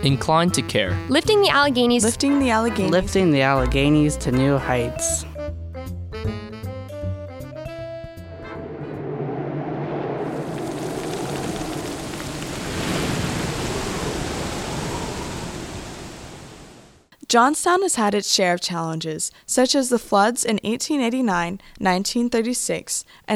Inclined to Care. Lifting the Alleghenies. Lifting the Alleghenies. Lifting the Alleghenies to new heights. Johnstown has had its share of challenges, such as the floods in 1889, 1936, and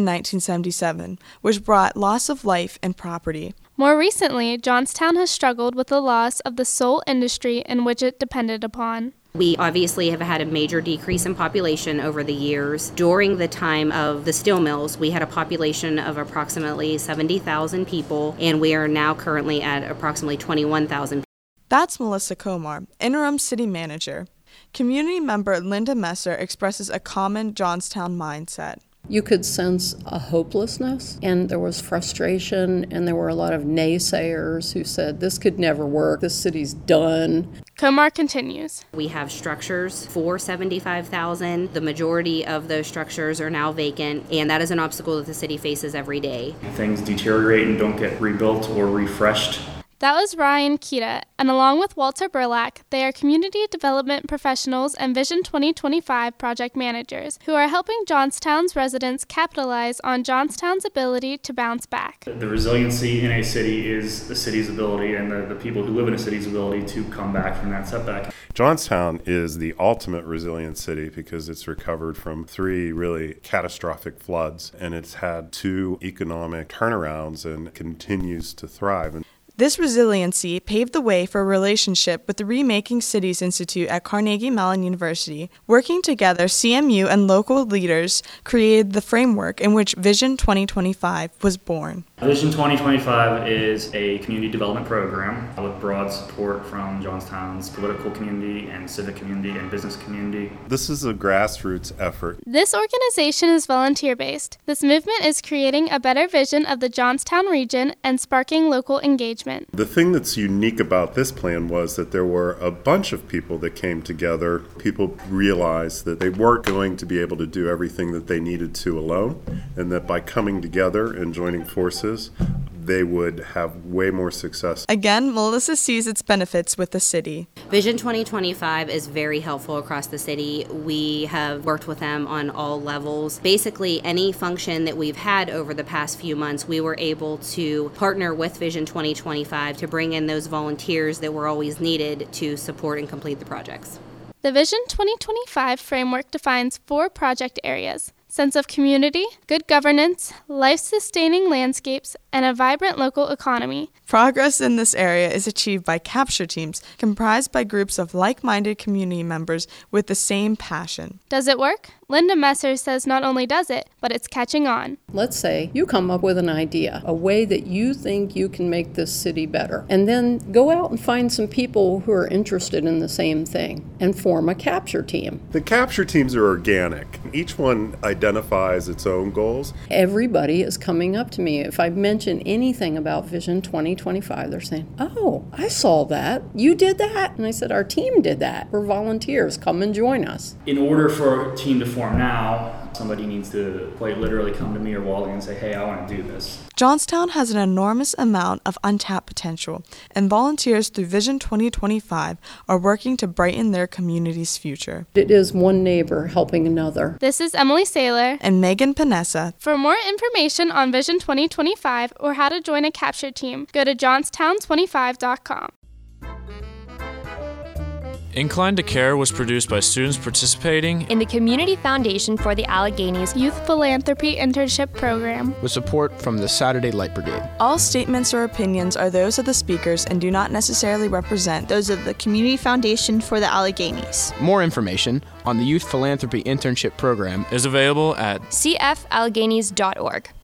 1977, which brought loss of life and property. More recently, Johnstown has struggled with the loss of the sole industry in which it depended upon. We obviously have had a major decrease in population over the years. During the time of the steel mills, we had a population of approximately 70,000 people, and we are now currently at approximately 21,000 people. That's Melissa Comar, interim city manager. Community member Linda Messer expresses a common Johnstown mindset. You could sense a hopelessness, and there was frustration, and there were a lot of naysayers who said, this could never work, this city's done. Comar continues. We have structures for 75,000. The majority of those structures are now vacant, and that is an obstacle that the city faces every day. Things deteriorate and don't get rebuilt or refreshed. That was Ryan Kita, and along with Walter Burlack, they are community development professionals and Vision 2025 project managers who are helping Johnstown's residents capitalize on Johnstown's ability to bounce back. The resiliency in a city is the city's ability and the people who live in a city's ability to come back from that setback. Johnstown is the ultimate resilient city because it's recovered from 3 really catastrophic floods, and it's had 2 economic turnarounds and continues to thrive. This resiliency paved the way for a relationship with the Remaking Cities Institute at Carnegie Mellon University. Working together, CMU and local leaders created the framework in which Vision 2025 was born. Vision 2025 is a community development program with broad support from Johnstown's political community and civic community and business community. This is a grassroots effort. This organization is volunteer-based. This movement is creating a better vision of the Johnstown region and sparking local engagement. The thing that's unique about this plan was that there were a bunch of people that came together. People realized that they weren't going to be able to do everything that they needed to alone, and that by coming together and joining forces, they would have way more success. Again, Melissa sees its benefits with the city. Vision 2025 is very helpful across the city. We have worked with them on all levels. Basically, any function that we've had over the past few months, we were able to partner with Vision 2025 to bring in those volunteers that were always needed to support and complete the projects. The Vision 2025 framework defines 4 project areas: sense of community, good governance, life-sustaining landscapes, and a vibrant local economy. Progress in this area is achieved by capture teams comprised by groups of like-minded community members with the same passion. Does it work? Linda Messer says not only does it, but it's catching on. Let's say you come up with an idea, a way that you think you can make this city better, and then go out and find some people who are interested in the same thing and form a capture team. The capture teams are organic. Each one identifies its own goals. Everybody is coming up to me. If I mention anything about Vision 2025, they're saying, oh, I saw that. You did that? And I said, our team did that. We're volunteers. Come and join us. In order for a team to form now, somebody needs to quite literally come to me or Wally and say, hey, I want to do this. Johnstown has an enormous amount of untapped potential, and volunteers through Vision 2025 are working to brighten their community's future. It is one neighbor helping another. This is Emily Saylor and Megan Panessa. For more information on Vision 2025 or how to join a capture team, go to johnstown25.com. Inclined to Care was produced by students participating in the Community Foundation for the Alleghenies Youth Philanthropy Internship Program with support from the Saturday Light Brigade. All statements or opinions are those of the speakers and do not necessarily represent those of the Community Foundation for the Alleghenies. More information on the Youth Philanthropy Internship Program is available at cfalleghenies.org.